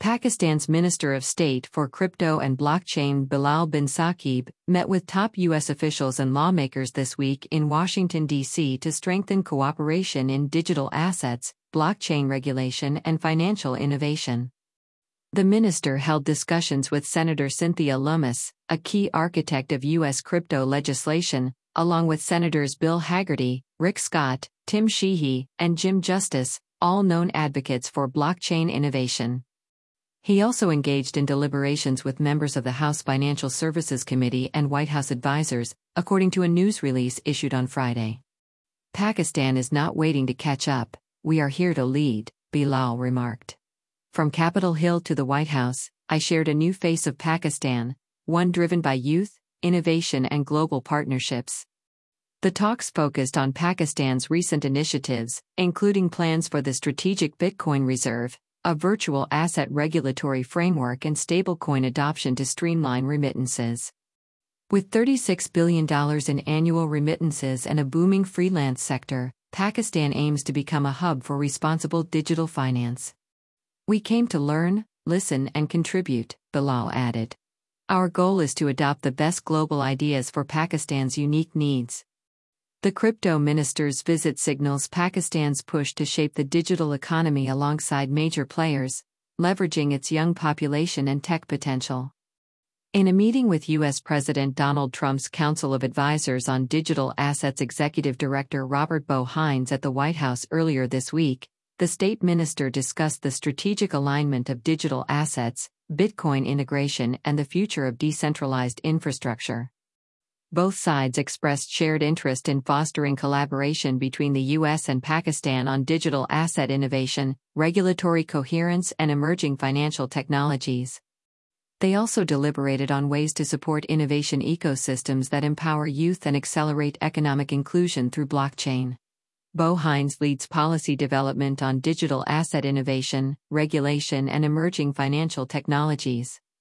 Pakistan's Minister of State for Crypto and Blockchain Bilal bin Saqib met with top U.S. officials and lawmakers this week in Washington, D.C. to strengthen cooperation in digital assets, blockchain regulation, and financial innovation. The minister held discussions with Senator Cynthia Lummis, a key architect of U.S. crypto legislation, along with Senators Bill Hagerty, Rick Scott, Tim Sheehy, and Jim Justice, all known advocates for blockchain innovation. He also engaged in deliberations with members of the House Financial Services Committee and White House advisors, according to a news release issued on Friday. Pakistan is not waiting to catch up, we are here to lead, Bilal remarked. From Capitol Hill to the White House, I shared a new face of Pakistan, one driven by youth, innovation, and global partnerships. The talks focused on Pakistan's recent initiatives, including plans for the Strategic Bitcoin Reserve, a virtual asset regulatory framework, and stablecoin adoption to streamline remittances. With $36 billion in annual remittances and a booming freelance sector, Pakistan aims to become a hub for responsible digital finance. We came to learn, listen, and contribute, Bilal added. Our goal is to adopt the best global ideas for Pakistan's unique needs. The crypto minister's visit signals Pakistan's push to shape the digital economy alongside major players, leveraging its young population and tech potential. In a meeting with U.S. President Donald Trump's Council of Advisors on Digital Assets Executive Director Robert Bo Hines at the White House earlier this week, the state minister discussed the strategic alignment of digital assets, Bitcoin integration, and the future of decentralized infrastructure. Both sides expressed shared interest in fostering collaboration between the U.S. and Pakistan on digital asset innovation, regulatory coherence, and emerging financial technologies. They also deliberated on ways to support innovation ecosystems that empower youth and accelerate economic inclusion through blockchain. Bo Hines leads policy development on digital asset innovation, regulation, and emerging financial technologies.